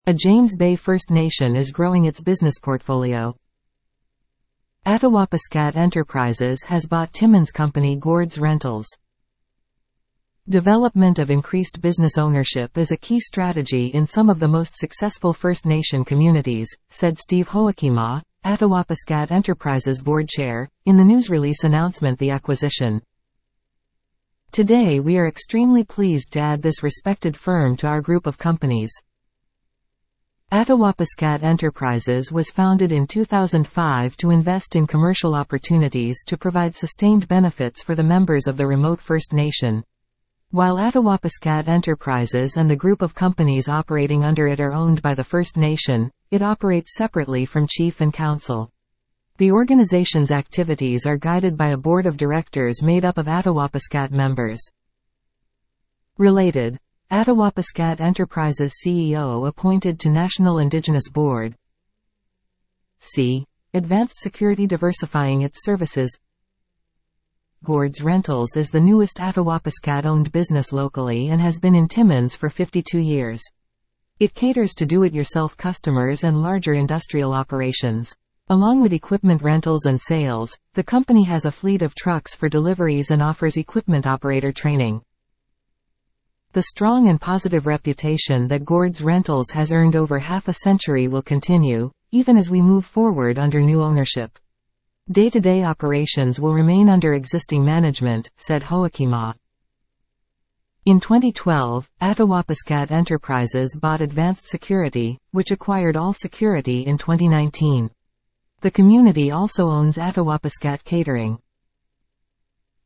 A James Bay First Nation is growing its business portfolio. Attawapiskat Enterprises has bought Timmins company Gord's Rentals. Development of increased business ownership is a key strategy in some of the most successful First Nation communities, said Steve Hoekema, Attawapiskat Enterprises board chair, in the news release announcement the acquisition. Today we are extremely pleased to add this respected firm to our group of companies. Attawapiskat Enterprises was founded in 2005 to invest in commercial opportunities to provide sustained benefits for the members of the remote First Nation. While Attawapiskat Enterprises and the group of companies operating under it are owned by the First Nation, it operates separately from Chief and Council. The organization's activities are guided by a board of directors made up of Attawapiskat members. Related. Attawapiskat Enterprises CEO appointed to National Indigenous Board. C. Advanced Security diversifying its services. Gord's Rentals is the newest Attawapiskat-owned business locally and has been in Timmins for 52 years. It caters to do-it-yourself customers and larger industrial operations. Along with equipment rentals and sales, the company has a fleet of trucks for deliveries and offers equipment operator training. The strong and positive reputation that Gord's Rentals has earned over half a century will continue, even as we move forward under new ownership. Day-to-day operations will remain under existing management, said Hoekema. In 2012, Attawapiskat Enterprises bought Advanced Security, which acquired All Security in 2019. The community also owns Attawapiskat Catering.